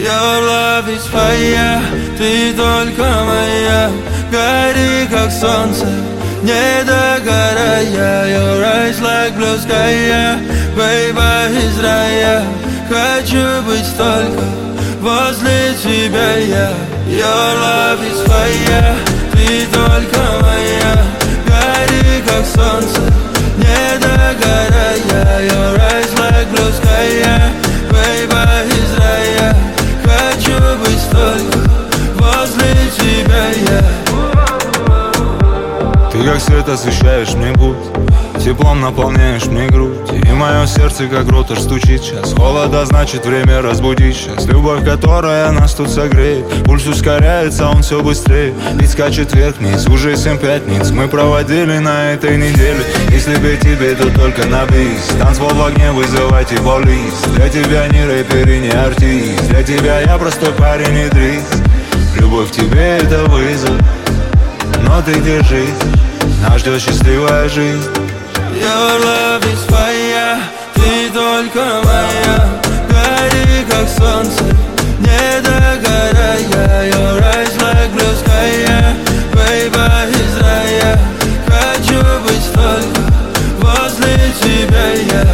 Your love is fire, ты только моя. Гори, как солнце, не догорая. Your eyes like blue sky, baby, из рая. Хочу быть только возле тебя я. Your love is fire, ты только моя. Гори, как солнце, не догорая. Your eyes like blue sky, baby, из рая. Хочу быть только возле тебя я. Ты как свет освещаешь мне путь, теплом наполняешь мне грудь. И мое сердце как ротор стучит сейчас. Холода, значит время разбудить сейчас. Любовь, которая нас тут согреет. Пульс ускоряется, он все быстрее. Ведь скачет вверх-вниз, уже 7 пятниц мы проводили на этой неделе. Если бы тебе, то только на бис. Танцпол в огне, вызывайте полис. Для тебя не рэпер и не артист. Для тебя я простой парень Идрис. Любовь к тебе это вызов, но ты держись, нас ждет счастливая жизнь. Your love is fire, ты только моя. Гори, как солнце, не догорая. Your eyes like blue sky, baby, из рая. Хочу быть только возле тебя я.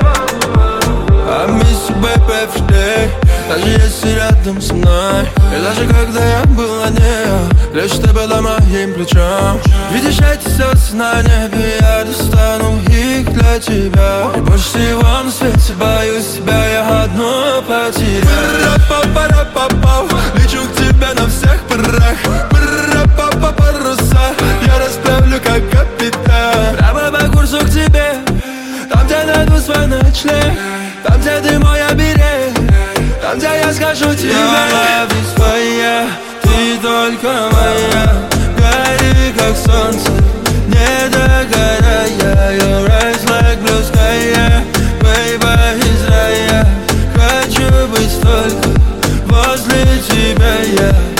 I miss you, baby, every day. Даже если рядом со мной. И даже когда я был на ней, лишь ты была моим плечом. Видишь эти слезы на небе, я достану их для тебя. И больше всего на свете боюсь тебя я одну потерять. Пара-па-пара-па-пау, лечу к тебе на всех парах. Пара-па-па-паруса, я расправлю как капитан. Прямо по курсу к тебе, там где найду свой ночлег. Там где ты мой оберег, там где я скажу тебе. Your love is fire, ты только моя. Гори, как солнце, не догорая. Your eyes like blue sky, baby, из рая. Хочу быть только возле тебя я.